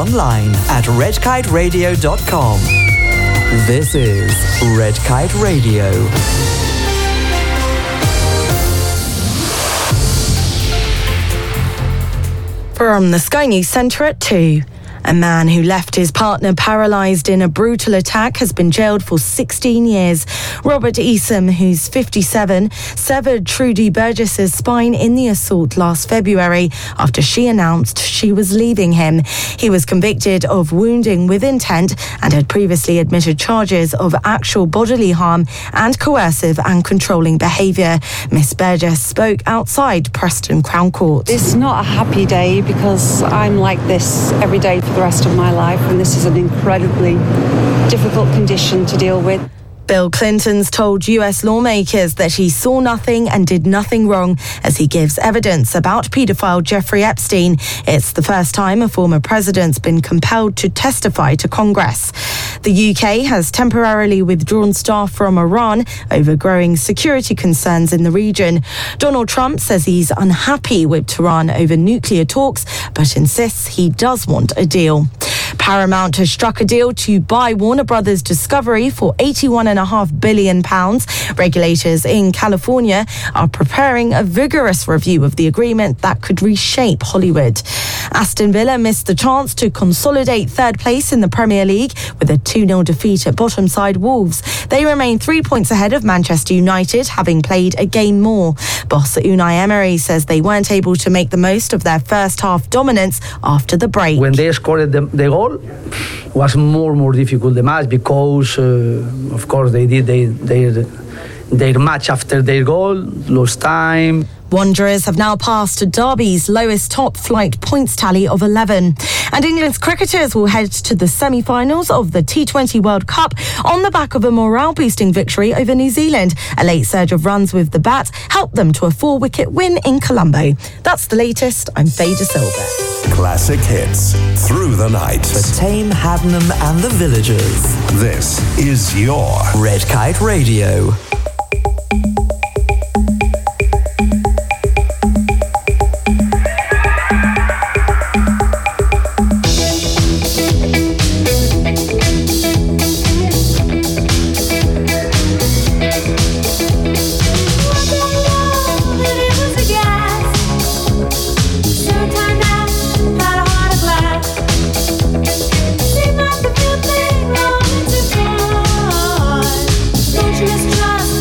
online at redkiteradio.com. This is Red Kite Radio. From the Sky News Centre at 2. A man who left his partner paralysed in a brutal attack has been jailed for 16 years. Robert Easom, who's 57, severed Trudy Burgess's spine in the assault last February after she announced she was leaving him. He was convicted of wounding with intent and had previously admitted charges of actual bodily harm and coercive and controlling behaviour. Miss Burgess spoke outside Preston Crown Court. It's not a happy day because I'm like this every day for the rest of my life, and this is an incredibly difficult condition to deal with. Bill Clinton's told US lawmakers that he saw nothing and did nothing wrong as he gives evidence about paedophile Jeffrey Epstein. It's the first time a former president's been compelled to testify to Congress. The UK has temporarily withdrawn staff from Iran over growing security concerns in the region. Donald Trump says he's unhappy with Tehran over nuclear talks, but insists he does want a deal. Paramount has struck a deal to buy Warner Brothers Discovery for £81.5 billion. Regulators in California are preparing a vigorous review of the agreement that could reshape Hollywood. Aston Villa missed the chance to consolidate third place in the Premier League with a 2-0 defeat at bottom side Wolves. They remain 3 points ahead of Manchester United, having played a game more. Boss Unai Emery says they weren't able to make the most of their first half dominance after the break. When they scored the goal, was more difficult the match because of course they did their match after their goal, lost time. Wanderers have now passed Derby's lowest top-flight points tally of 11. And England's cricketers will head to the semi-finals of the T20 World Cup on the back of a morale-boosting victory over New Zealand. A late surge of runs with the bat helped them to a 4-wicket win in Colombo. That's the latest. I'm Faye De Silva. Classic hits through the night. For Tame, Haddenham and the Villagers. This is your Red Kite Radio. Just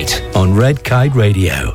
Night on Red Kite Radio.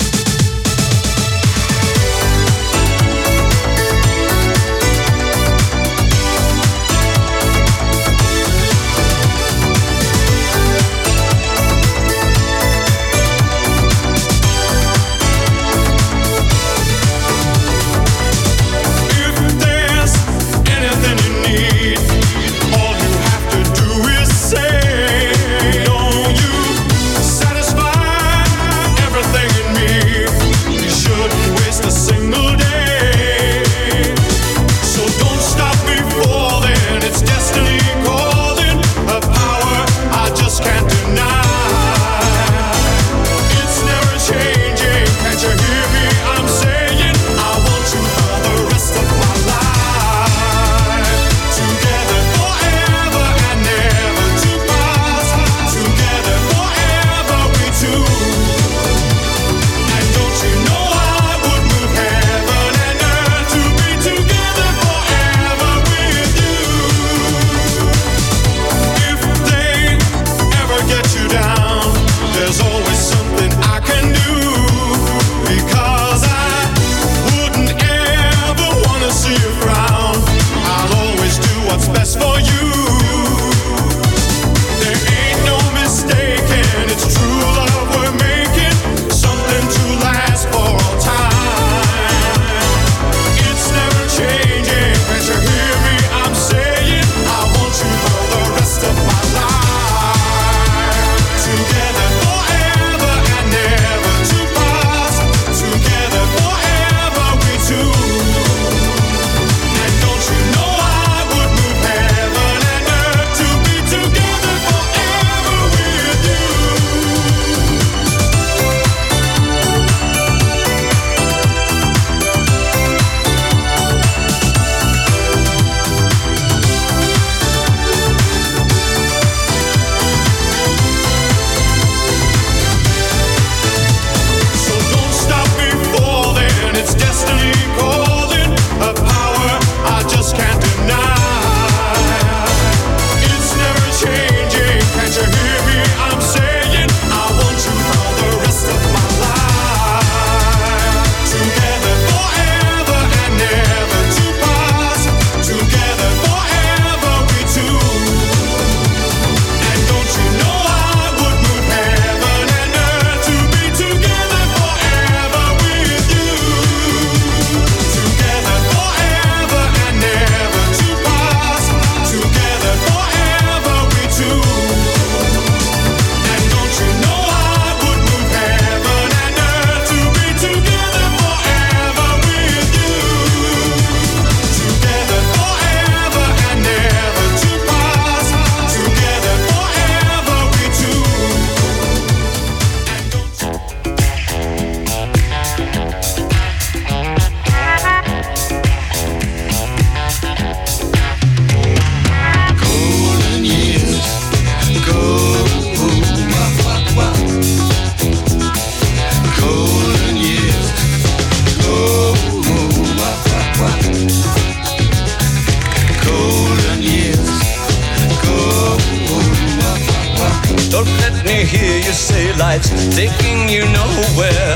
Taking you nowhere.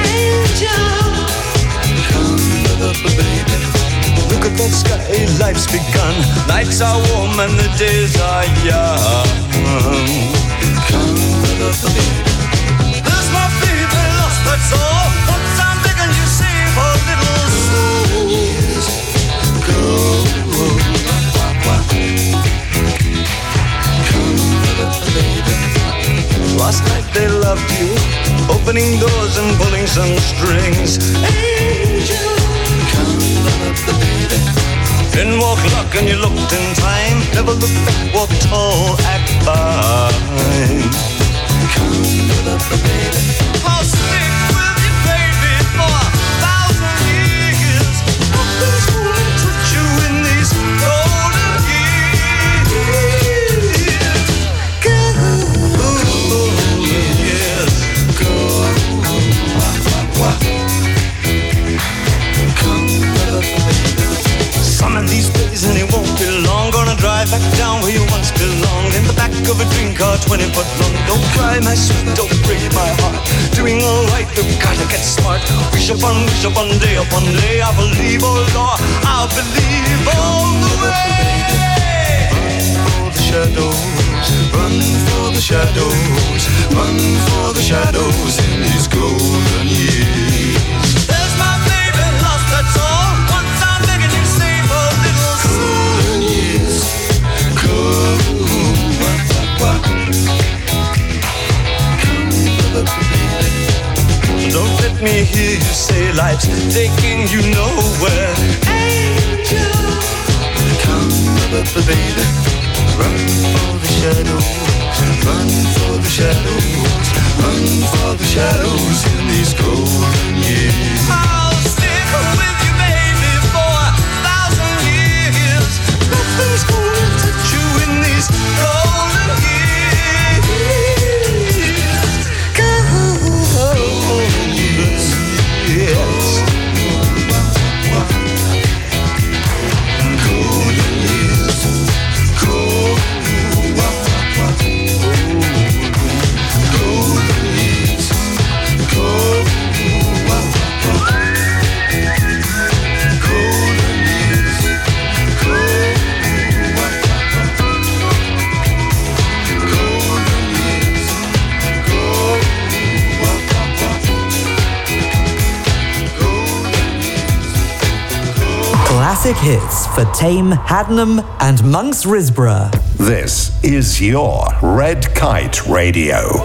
Angel, come up, baby. Look at that sky, life's begun. Nights are warm and the days are young. Come up, baby. There's my baby lost, that's all. Once I'm begging you, save a little soul. Years go. Come up, baby. Last night they loved you, opening doors and pulling some strings. Angel, come up, baby. Then walk luck and you looked in time. Never look back, walk tall, act fine. Come up, baby. I'll stick with you, baby, for 1,000 years. Nothing's gonna touch you in these golden years. Golden years. Go. Come up, baby. Some of these days and it won't be long. Gonna drive back down where you once belonged. In the back of a dream car, 20 foot long. Don't cry, my sweet, don't break my wish upon day, I believe, oh Lord, I believe all the way. Run for the shadows, run for the shadows, run for the shadows in these golden years. There's my baby lost, that's all. Once I'm begging you, save a little golden years. Don't let me hear you say life's taking you nowhere. Angel, come, baby, run for the shadows, run for the shadows, run for the shadows in these golden years. I'll stick with you, baby, for 1,000 years. Nothing's gonna touch you in these golden years. Golden years, yes. Golden years, golden years, Classic hits for Tame Hadnam and Monks Risborough. This is your Red Kite Radio.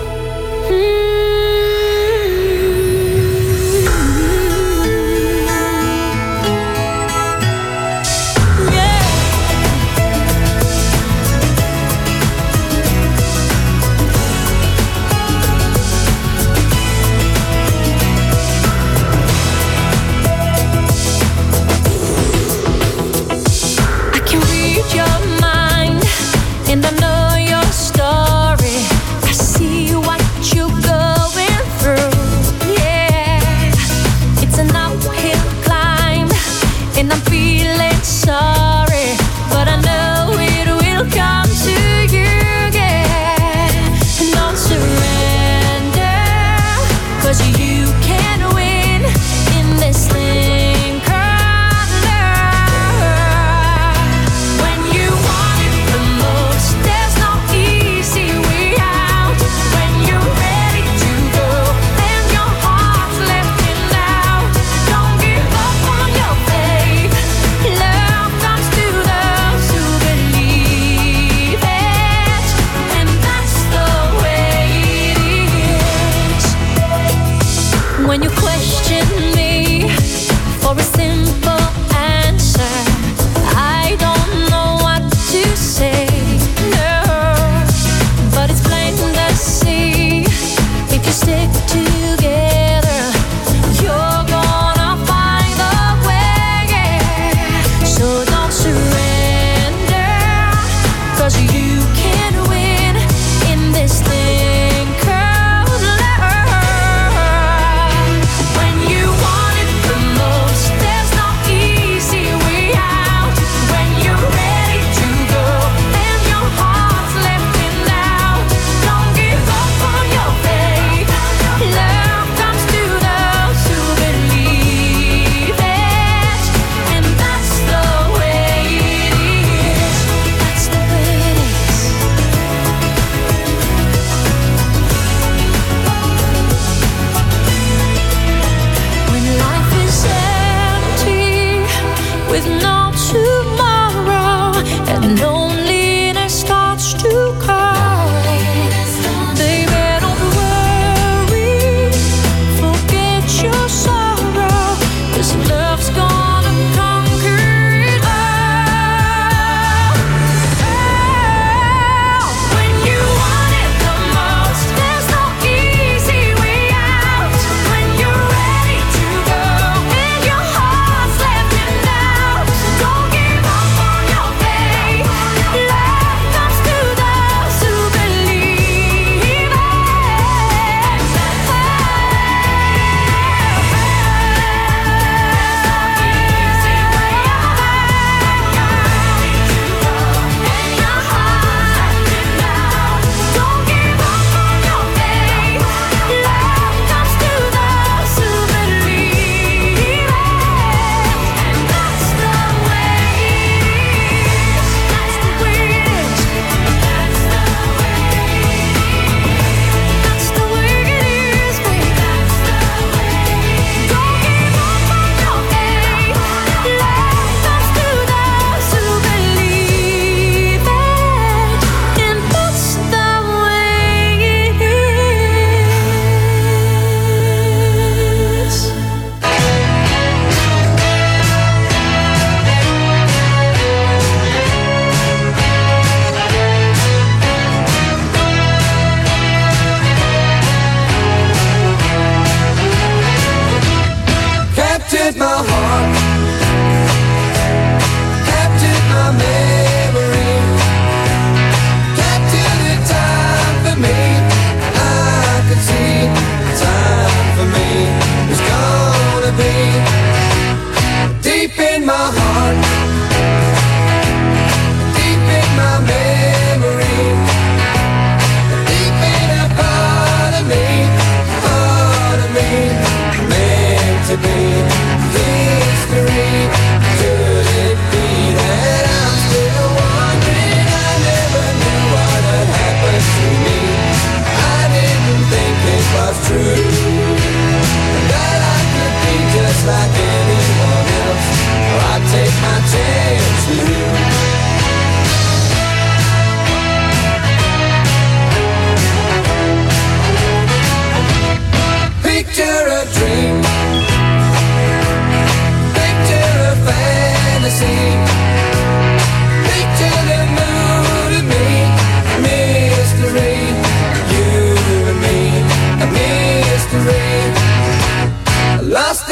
And I know your story. I see what you're going through. Yeah, it's an uphill climb, and I'm feeling sorry, but I know it will come to you. Yeah, and don't surrender, 'cause you can win in this thing called love. When you want it the most, there's no easy way out. When you're ready to go, then your heart's lifting out. Don't give up on your faith. Love comes to those who believe it, and that's the way it is. When you question me for a simple answer, I don't know what to say. No, but it's plain to see. If you stick together, you're gonna find a way. So don't surrender, 'cause you can win in this thing called love. When you want it the most, there's no easy way out. When you're ready to go, then your heart's lifting out. Don't give up on your faith. Love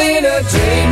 in a dream,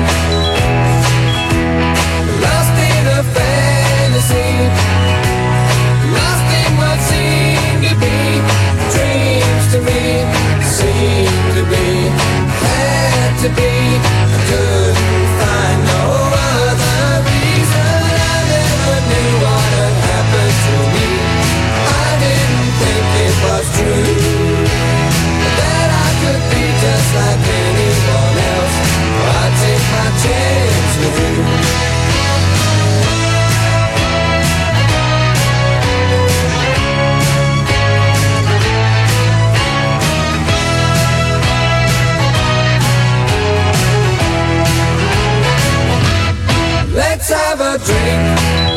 lost in a fantasy, lost in what seemed to be dreams to me, seemed to be, had to be. I couldn't find no other reason. I never knew what had happened to me. I didn't think it was true, that I could be just like anyone else. I take my chance with you. Let's have a drink.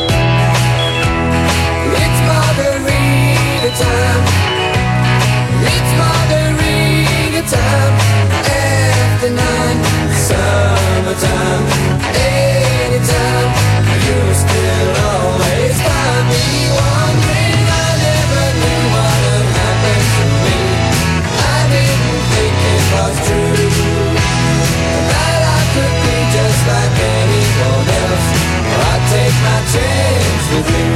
It's margarita time. It's margarita time. After 9, summertime. Anytime, you still always find me wondering. I never knew what had happened to me. I didn't think it was true, that I could be just like anyone else. I take my chance with you.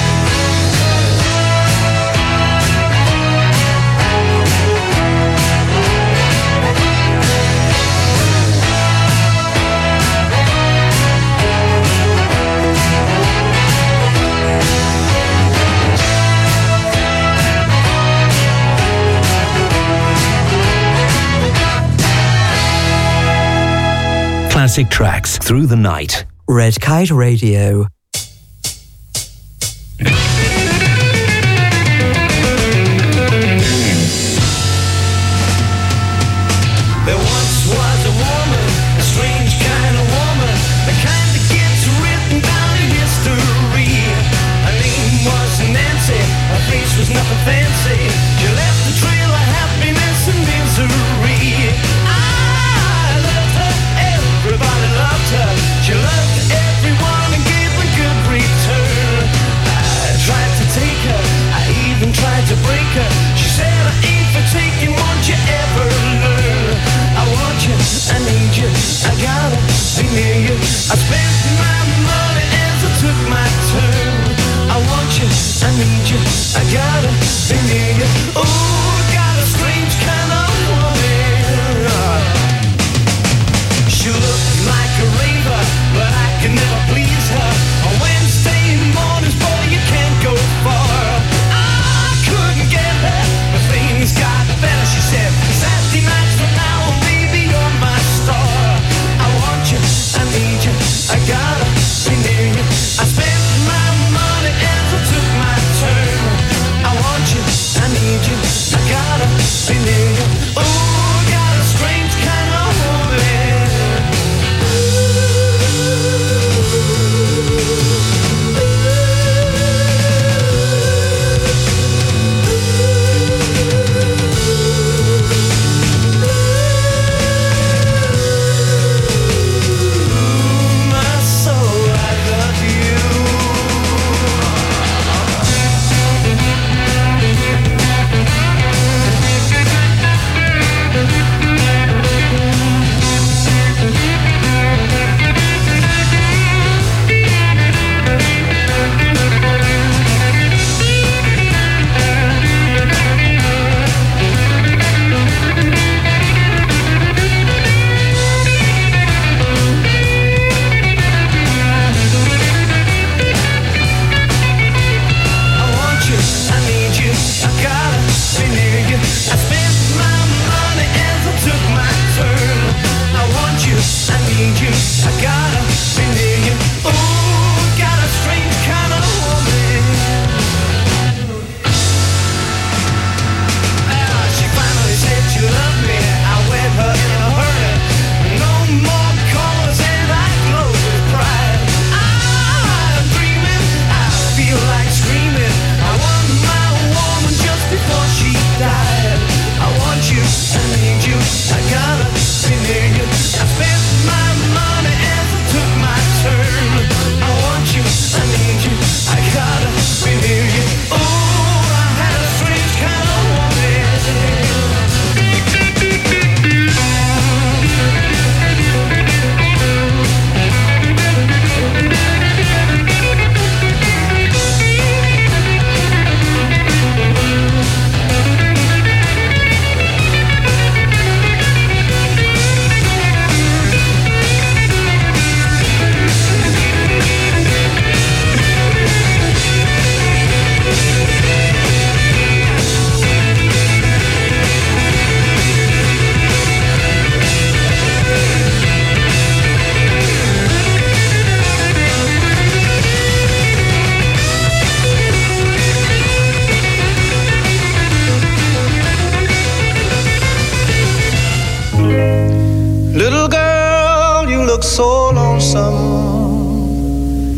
Classic tracks through the night. Red Kite Radio. There once was a woman, a strange kind of woman, the kind that gets written down in history. Her name was Nancy, her face was nothing fancy. She left a trail of happiness and misery. I loved her, everybody loved her. She loved everyone and gave a good return. I tried to take her, I even tried to break her. She said I ain't for taking, won't you ever learn? I want you, I need you, I gotta be near you. I spent my money as I took my turn. I want you, I need you, I gotta be near you.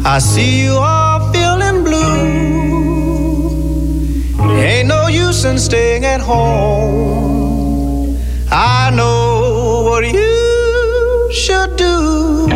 I see you all feeling blue. Ain't no use in staying at home. I know what you should do.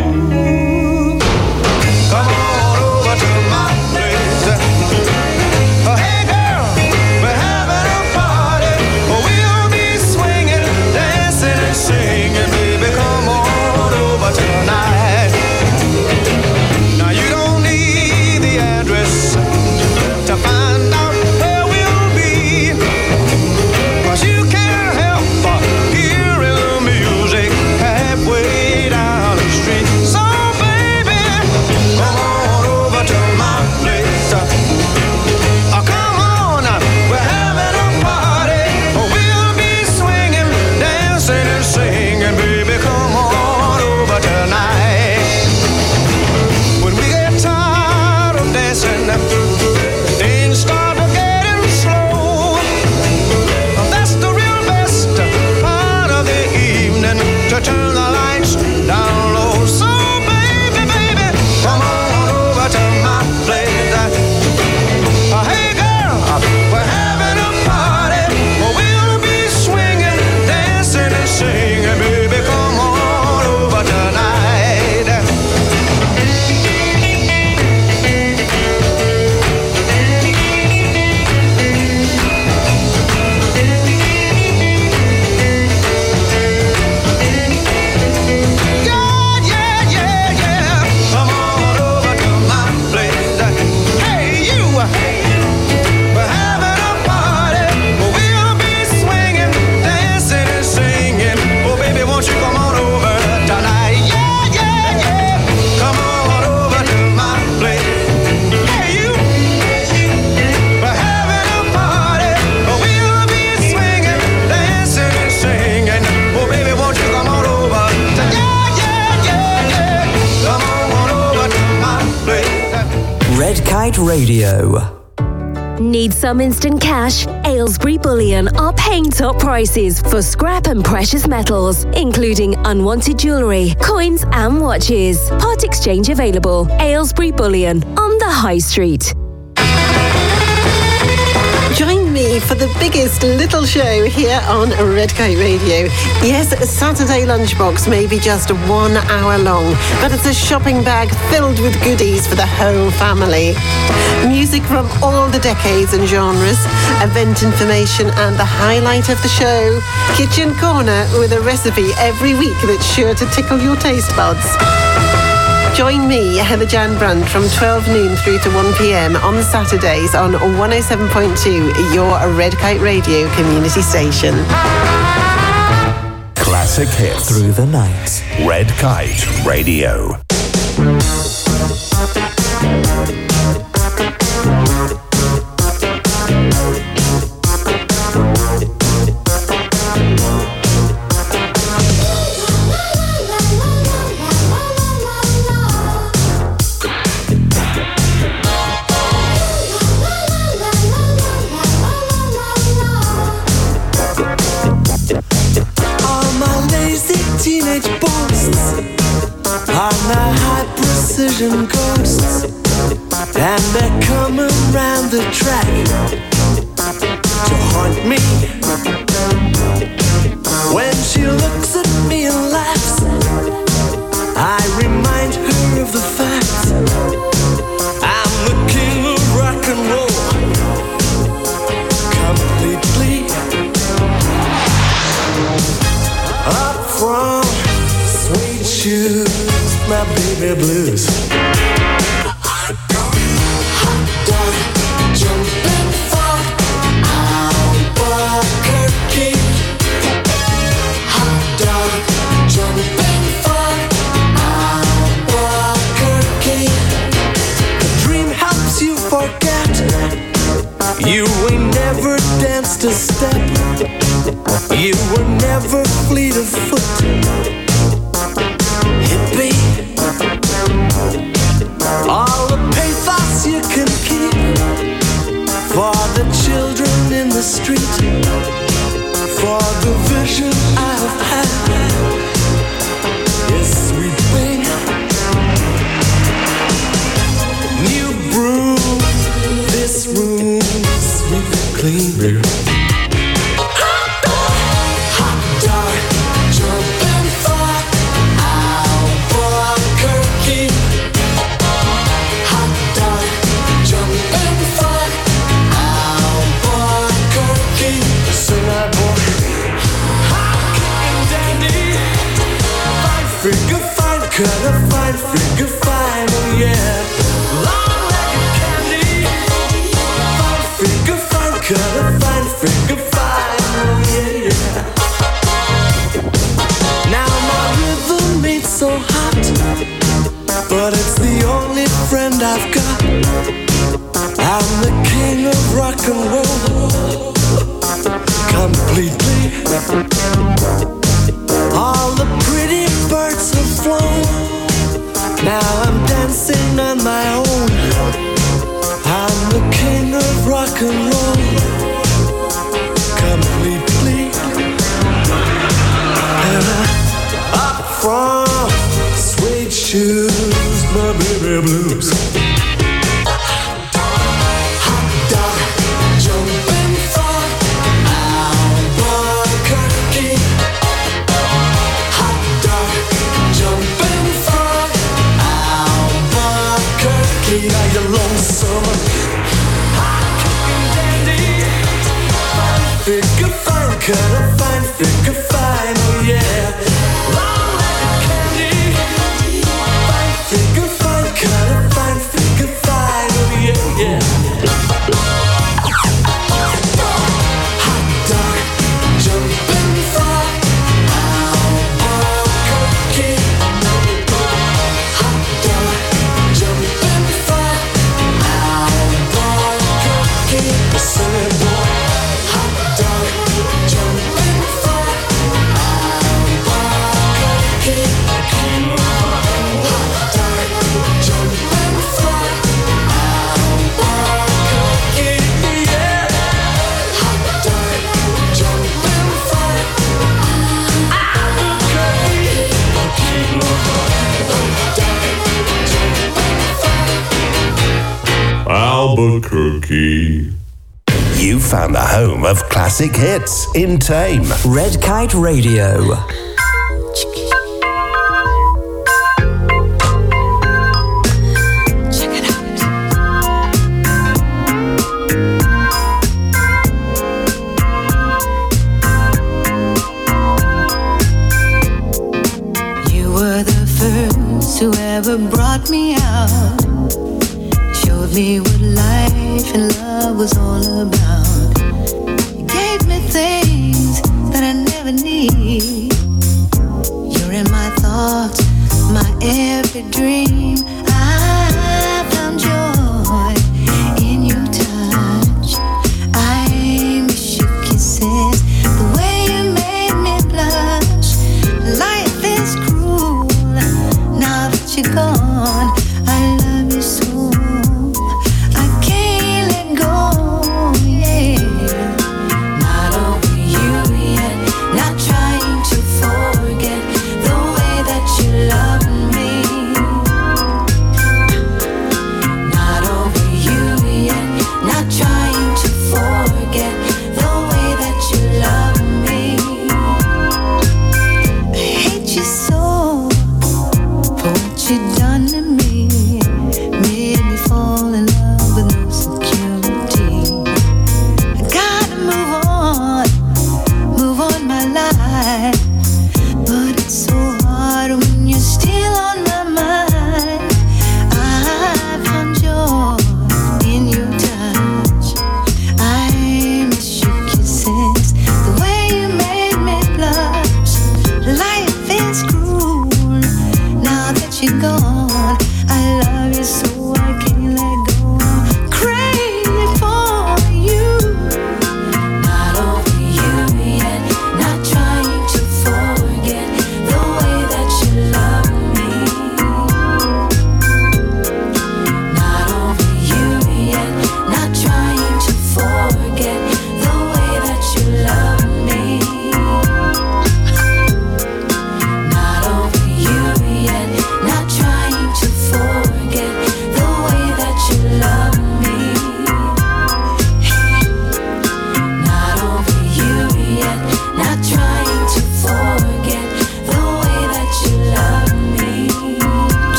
Come on over to my place. Oh, hey girl, we're having a party. We'll be swinging, dancing and singing. Baby, come on over tonight. Now you don't need the address to find out where we'll be, 'cause you can't help but hearing the music halfway down the street. So baby, come on over to my place. Come on, we're having a party. We'll be swinging, dancing and singing. Baby, come on over tonight. When we get tired of dancing, things start to getting slow. That's the real best part of the evening, to turn the lights down low. So baby, baby, come on over to my place. Hey girl, we're having a party. We'll be swinging, dancing and singing. Baby, come on over tonight. Yeah, yeah, yeah, yeah. Come on over to my place. Hey, you. We're having a party. We'll be swinging, dancing and singing. Oh, baby, won't you come on over tonight? Yeah, yeah, yeah. Come on over to my place. Hey, you. We're having a party. We'll be swinging, dancing and singing. Oh, baby, won't you come on over? Yeah, yeah, yeah, yeah. Come on over to my place. Red Kite Radio. Need some instant cash? Aylesbury Bullion are paying top prices for scrap and precious metals, including unwanted jewellery, coins and watches. Part exchange available. Aylesbury Bullion on the High Street. Join me for the biggest little show here on Red Kite Radio. Yes, Saturday Lunchbox may be just 1 hour long, but it's a shopping bag filled with goodies for the whole family. Music from all the decades and genres, event information and the highlight of the show. Kitchen Corner with a recipe every week that's sure to tickle your taste buds. Join me, Heather Jan Brandt, from 12 noon through to 1 p.m. on Saturdays on 107.2, your Red Kite Radio community station. Classic hits Through the night. Red Kite Radio. All my lazy teenage boasts are now high-precision ghosts, and they're coming round the track to haunt me. When she looks at me and laughs, I remind her of the fact I'm the king of rock and roll, completely. Up from sweet shoes, my baby blues. Hot dog, jumping for Albuquerque. Hot dog, jumping for Albuquerque. The dream helps you forget you ain't never danced a step. You were never fleet of foot, hippie. All the pathos you can keep for the children in the street, for the vision I've had is sweeping. cut a fine finger fine, oh yeah. Long like a candy, fine finger fine, cut a fine finger fine, oh yeah, yeah. Now my rhythm ain't so hot, but it's the only friend I've got. I'm the king of rock and roll, completely. All the pretty birds have flown, now I'm dancing on my own. I'm the king of rock and roll, completely. And up from suede shoes, my baby blues. Hot dog, jumping for Albuquerque. Hot dog, jumping for Albuquerque. Now you're lonesome, hot kicking dandy. Fine figure fine, cut a fine figure fine, oh yeah. Long like a candy, fine figure fine, cut a fine figure fine, oh yeah, yeah. Hot dog, jumping for Albuquerque. Hot dog, jumping for Albuquerque. Silly boy, hot dog, jumping for Albuquerque. Hot dog, jumping for Albuquerque, yeah. Hot dog, jumping for Albuquerque. You found the home of classic hits in Tame. Red Kite Radio. You were the first who ever brought me out, showed me what life and love was all about. You gave me things that I never need. You're in my thoughts, my every dream. I found joy in your touch. I miss your kisses, the way you made me blush. Life is cruel now that you're gone. I love you so, I can't let go, yeah. Not over you yet, not trying to forget the way that you love me.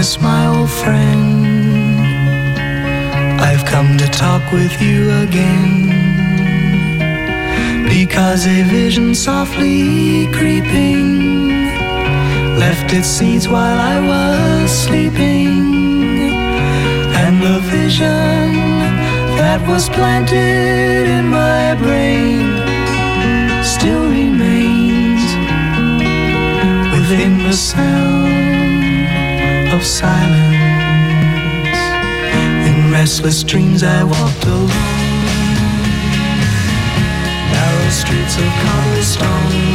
Thomas, my old friend, I've come to talk with you again, because a vision softly creeping left its seeds while I was sleeping, and the vision that was planted in my brain still remains within the sound of silence. In restless dreams I walked alone, narrow streets of cobblestone,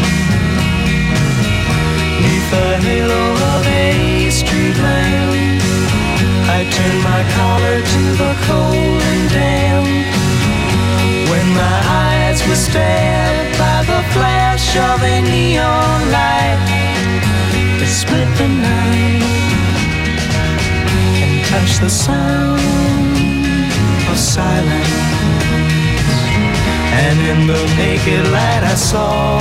neath the halo of a street lamp. I turned my collar to the cold and damp, when my eyes were stabbed by the flash of a neon light that split the night and touched the sound of silence. And in the naked light I saw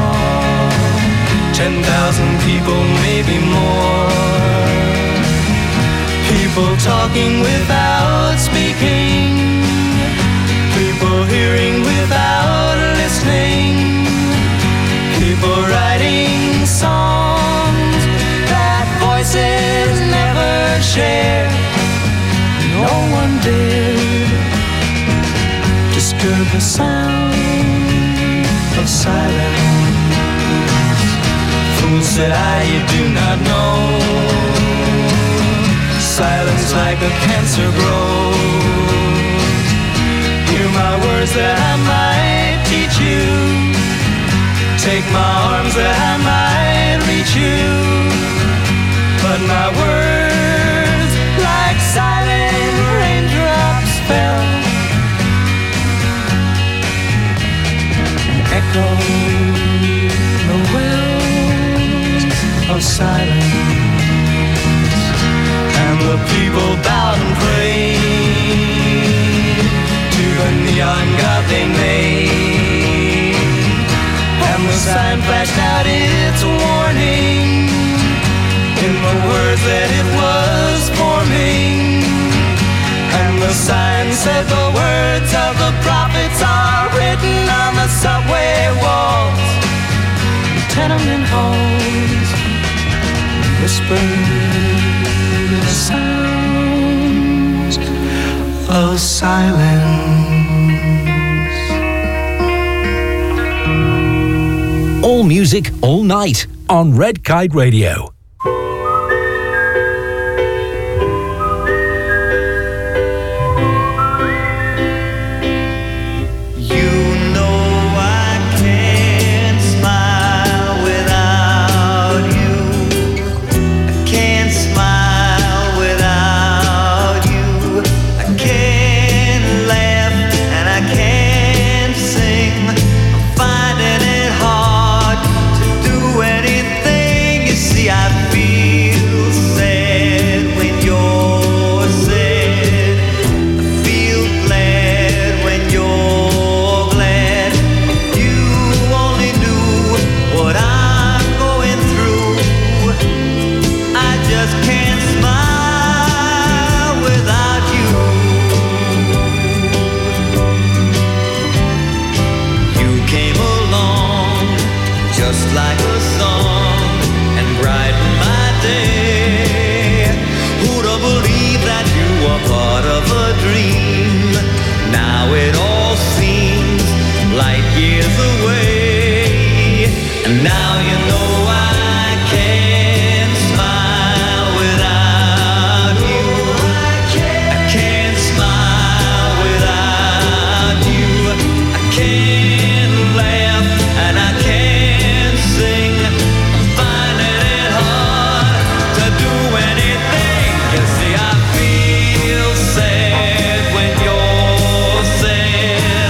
10,000 people, maybe more, people talking without speaking, people hearing without listening, people writing songs that voices never share. No one dared disturb the sound of silence. Fool, said I, you do not know, silence like a cancer grows. Hear my words that I might teach you, take my arms that I might reach you, but my words like silent raindrops fell and echoed the wells of silence. And the people bowed and prayed to the neon god they made, and the sign flashed out its warning in the words that it was forming. And the sign said the words of the prophets are written on the subway walls, tenement halls, whispered the sounds of silence. All music, all night on Red Kite Radio.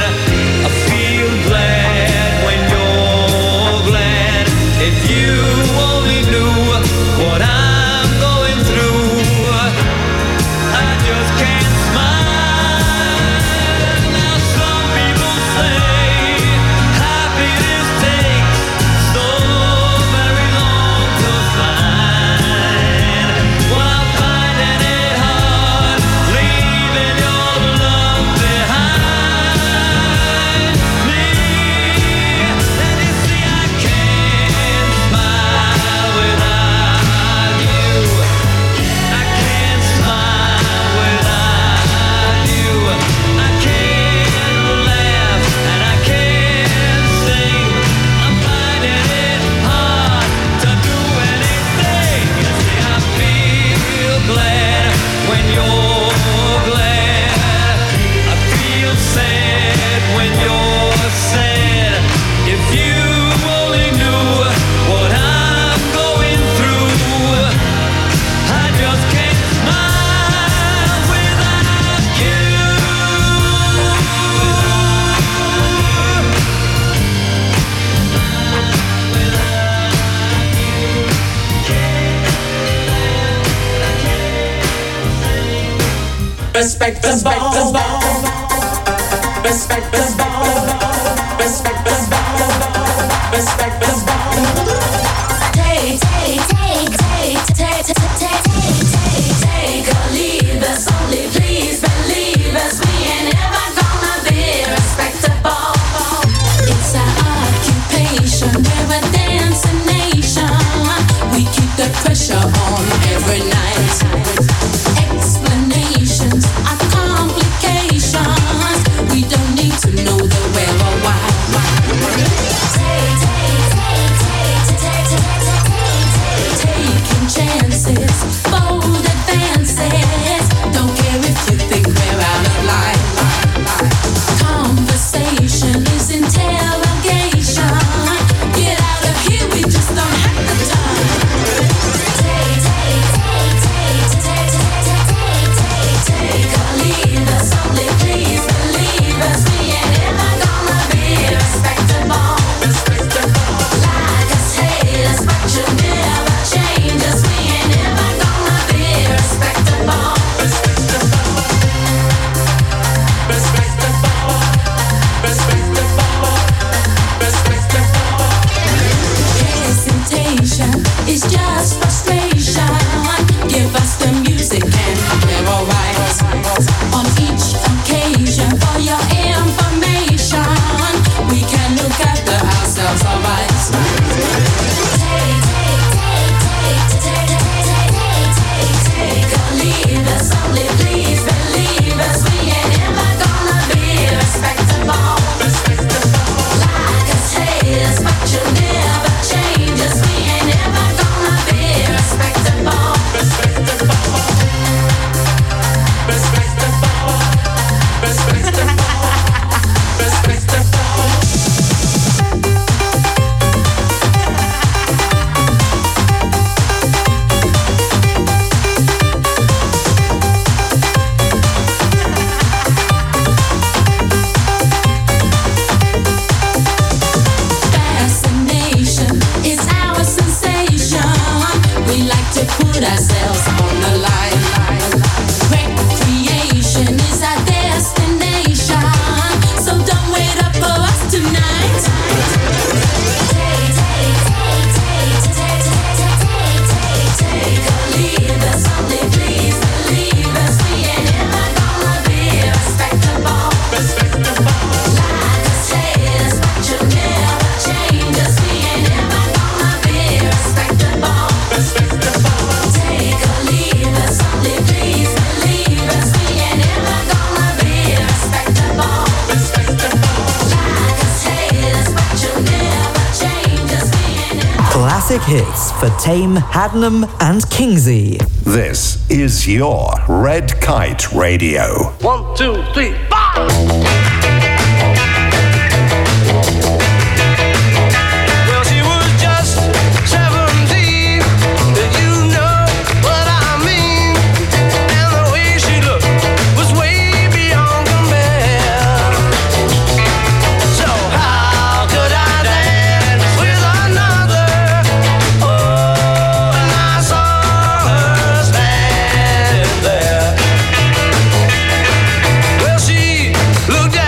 You Take or leave us, only please believe us. We ain't ever gonna be respectable. It's our occupation, we're a dancing nation. We keep the pressure on every night. Explanations are complications. We don't need to know the where or why. Taking chances, bold advances. Don't care if you think we're out of line. Conversation is interrogation. Get out of here, we just don't have the time. Take or leave us, only please believe us. We ain't ever gonna be respectable. Like us, hate us, but you never change us. We ain't ever gonna be respectable. Hesitation is just frustration. Give us the music and we're alright. On each occasion, for your information, we can look after ourselves alright. Take or leave us, only please believe us. We ain't ever gonna be respectable. Like us, hate us, but you never change us. We ain't ever gonna be respectable. Fascination is our sensation. We like to put ourselves on the line. Recreation is our destination. So don't wait up for us tonight. Take or leave us, only please believe us. We ain't ever gonna be respectable. Like us, hate us, but you never change us. We ain't ever gonna be respectable. Take or leave us, only please believe us. We ain't ever gonna be respectable. Like us, hate us, but you never change us. We ain't ever. Classic hits for Tame, Hadnam, and Kingsley. This is your Red Kite Radio. 1, 2, 3, 4. Well, she was just 17. You know what I mean. And the way she looked was way beyond compare. So how could I dance with another? Oh, and I saw her standing there. Well, she looked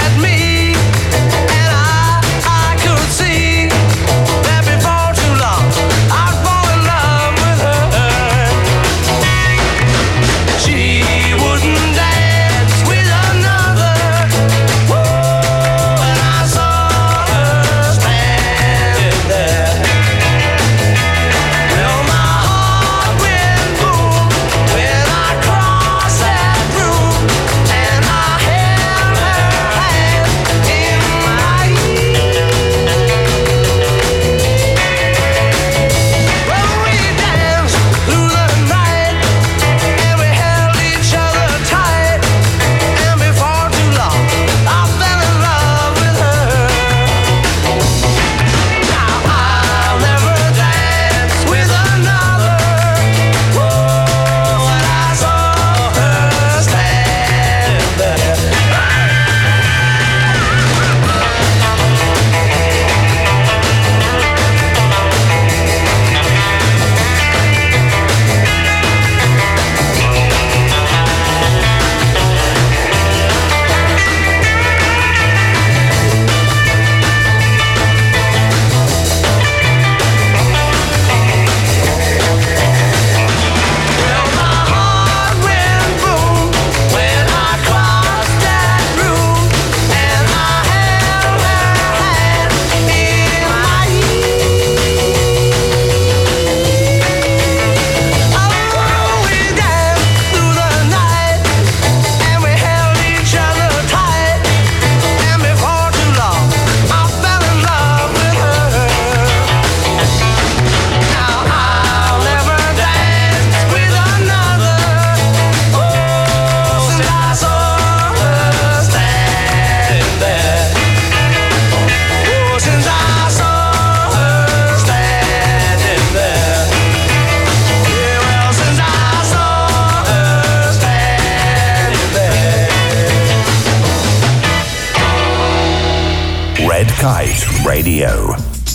Hit Radio.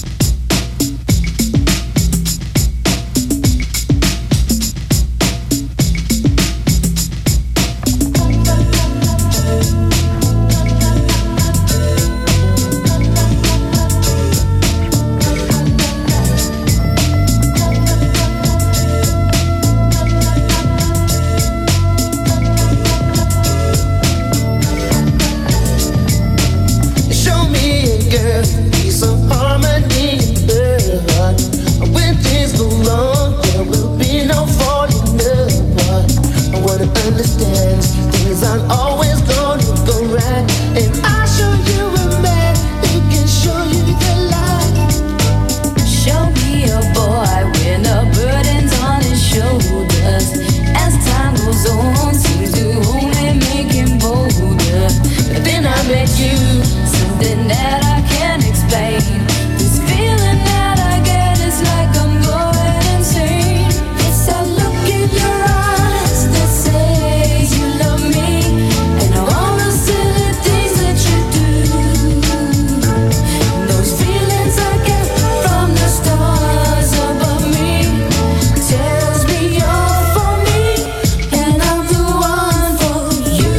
Show me a girl, piece of harmony, girl. When things go wrong, there will be no falling apart. I wanna understand things aren't always gonna go right, and I'll show you a man who can show you the light. Show me a boy with no burdens on his shoulders. As time goes on, seems to only make him bolder. But then I met you, something that I can't explain. This feeling that I get is like I'm going insane. It's that look in your eyes that says you love me, and all the silly things that you do. Those feelings I get from the stars above me tells me you're for me, and I'm the one for you.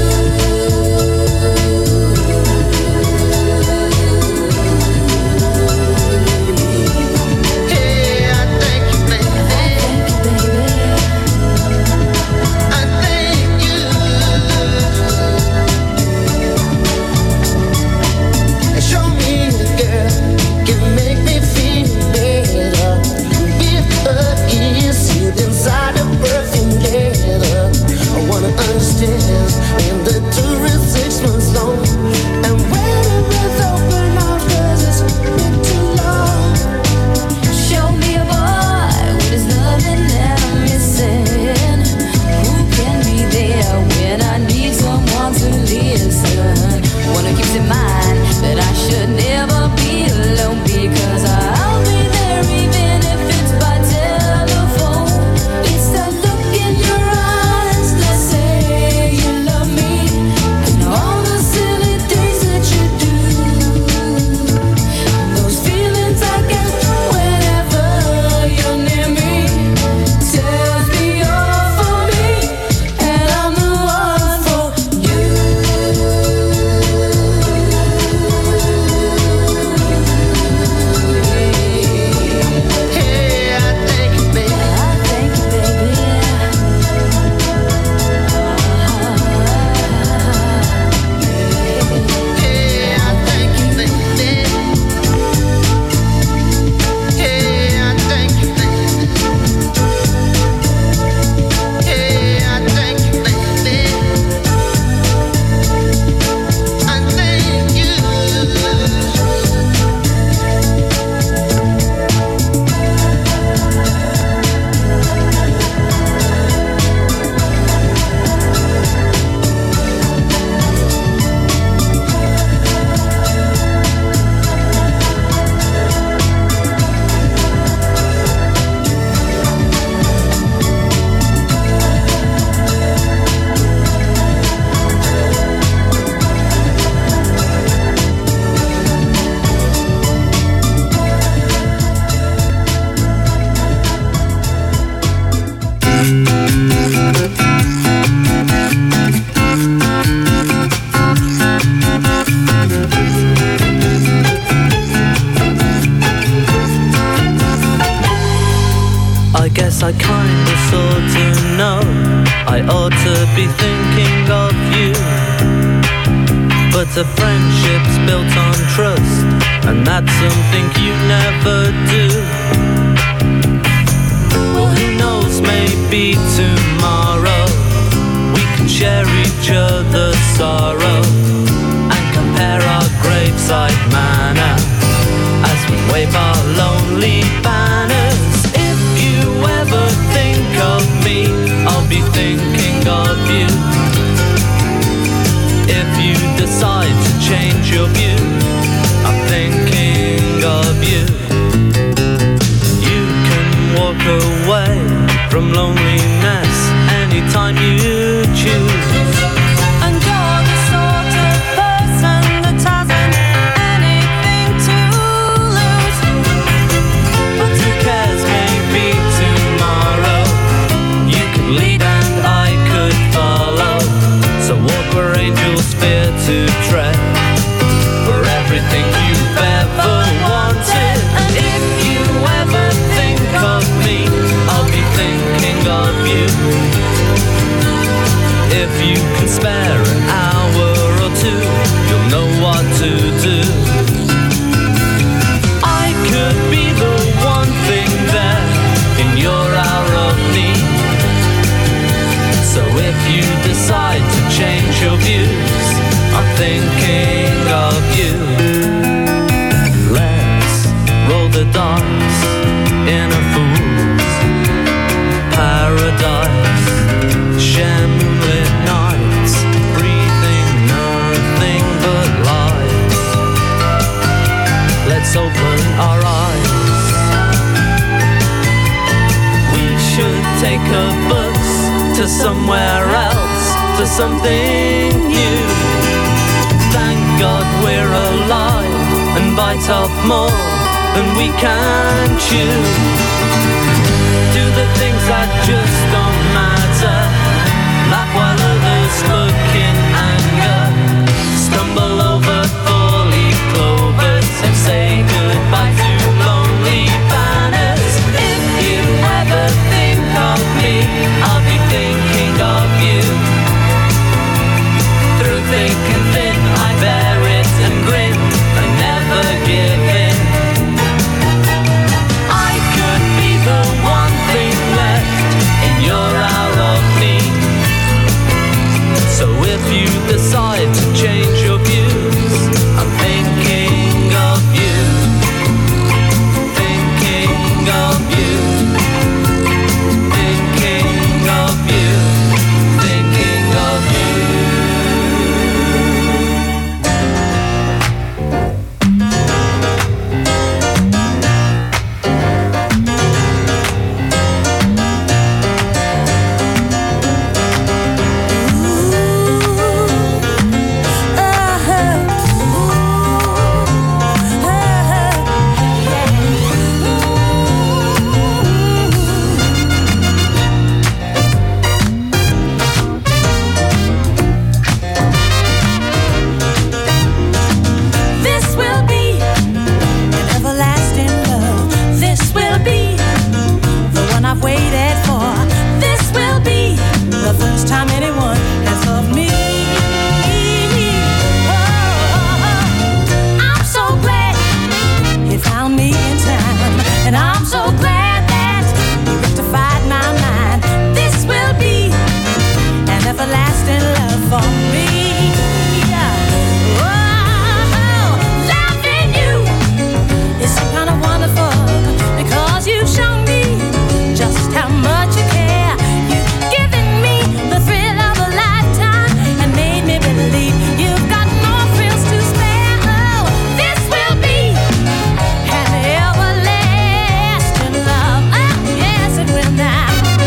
Hey, I thank you, baby. I thank you. Show me a girl can make me feel better. With her ears sealed inside a perfume letter. I wanna understand when the tour is 6 months long, and when it was open up 'cause it's been too long. Show me a boy with his loving that I'm missing. Who can be there when I need someone to listen? Wanna keep in mind that I should never be alone, because I'll be there even if it's by telephone. It's that look in your eyes that say you love me, and all the silly things that you do. Those feelings I get whenever you're near me tells me you're for me, and I'm the one for you. Hey, I thank you, baby. I thank you, baby. Hey, I thank you, baby. Hey, I thank you, baby. Hey, I thank you, baby. I thank you. I guess I kinda sorta know I ought to be thinking of you, but a friendship's built on trust, and that's something you never do. Well, who knows, maybe tomorrow we can share each other's sorrow and compare our graveside manner as we wave our lonely banners. If you ever think of me, I'll be thinking of you. If you decide to change your view, I'm thinking of you. You can walk away from loneliness anytime you choose. And you're the sort of person that hasn't anything to take a bus to somewhere else, to something new. Thank God we're alive and bite off more than we can chew. Do the things that just don't matter, laugh while others look in anger, stumble over four-leaf clovers and say goodbye to lonely banners. If you ever think of me, I'll be thinking of you. Through thick and thin, I bear it and grin and never give in. I could be the one thing left in your hour of need. So if you decide to change your views, I'm thinking of you. Thinking of you. Thinking of you. Thinking of you. This will be an everlasting love. This will be the one I've waited for. This will be the first time anyone has loved me. Oh, I'm so glad he found me in time, and I'm so glad that he rectified my mind. This will be an everlasting love for me. Loving you is so kind of wonderful because you've shown me just how much you care. You've given me the thrill of a lifetime and made me believe you've got no thrills to spare. Oh, this will be an everlasting love. Oh, yes, it will now.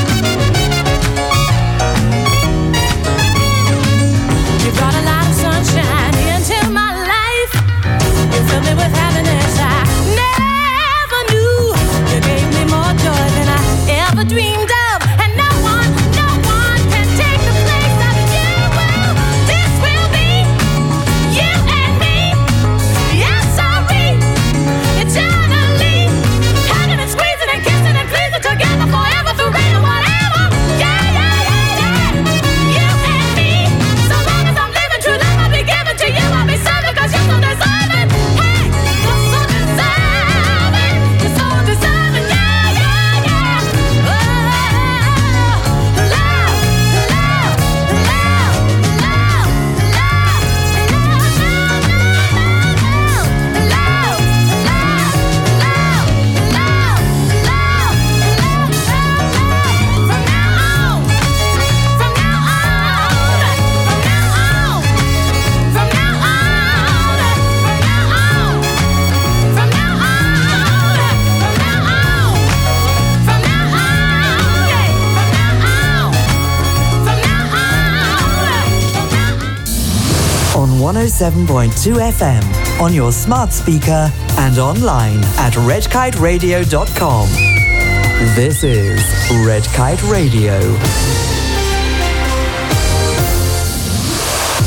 You brought a lot of sunshine into my life. You filled me with happiness I never knew. You gave me more joy than I ever dreamed of. And no one can take the place of you. Well, this will be you and me. Yes, sorry, eternally. Hugging and squeezing and kissing and pleasing together forever, forever, whatever. Yeah, yeah, yeah, yeah. You and me. So long as I'm living true love, I'll be giving to you. I'll be serving 'cause you're so deserving. Hey, you're so deserving. You're so deserving. Yeah, yeah, yeah. Oh, love, love, love, love, On 107.2 FM, on your smart speaker and online at redkiteradio.com. This is Red Kite Radio.